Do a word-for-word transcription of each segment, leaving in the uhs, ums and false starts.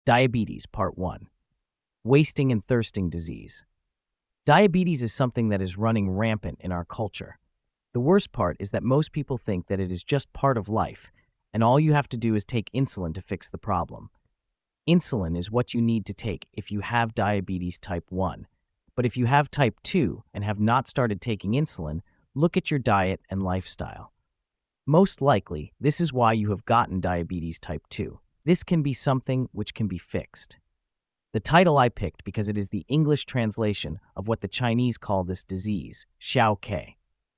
Diabetes, Part one. Wasting and thirsting disease. Diabetes is something that is running rampant in our culture. The worst part is that most people think that it is just part of life, and all you have to do is take insulin to fix the problem. Insulin is what you need to take if you have diabetes type one. But if you have type two and have not started taking insulin, look at your diet and lifestyle. Most likely, this is why you have gotten diabetes type two. This can be something which can be fixed. The title I picked because it is the English translation of what the Chinese call this disease, Xiao-Ke.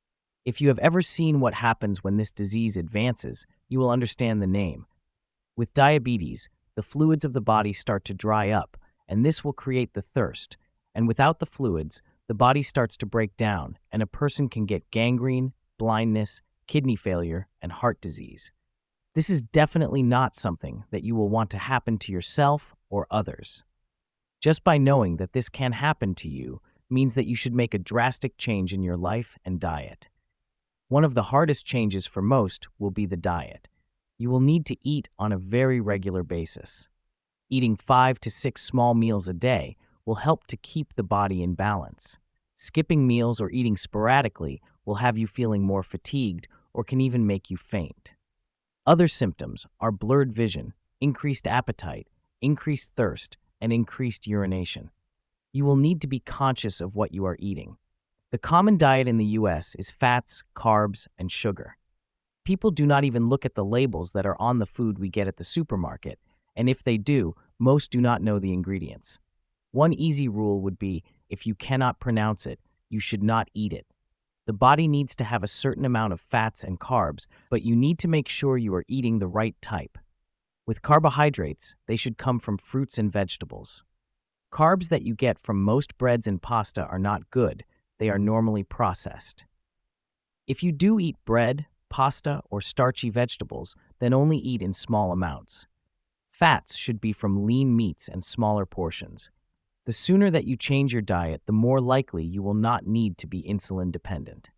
If you have ever seen what happens when this disease advances, you will understand the name. With diabetes, the fluids of the body start to dry up, and this will create the thirst. And without the fluids, the body starts to break down, and a person can get gangrene, blindness, kidney failure, and heart disease. This is definitely not something that you will want to happen to yourself or others. Just by knowing that this can happen to you means that you should make a drastic change in your life and diet. One of the hardest changes for most will be the diet. You will need to eat on a very regular basis. Eating five to six small meals a day will help to keep the body in balance. Skipping meals or eating sporadically will have you feeling more fatigued or can even make you faint. Other symptoms are blurred vision, increased appetite, increased thirst, and increased urination. You will need to be conscious of what you are eating. The common diet in the U S is fats, carbs, and sugar. People do not even look at the labels that are on the food we get at the supermarket, and if they do, most do not know the ingredients. One easy rule would be, if you cannot pronounce it, you should not eat it. The body needs to have a certain amount of fats and carbs, but you need to make sure you are eating the right type. With carbohydrates, they should come from fruits and vegetables. Carbs that you get from most breads and pasta are not good. They are normally processed. If you do eat bread, pasta, or starchy vegetables, then only eat in small amounts. Fats should be from lean meats and smaller portions. The sooner that you change your diet, the more likely you will not need to be insulin dependent.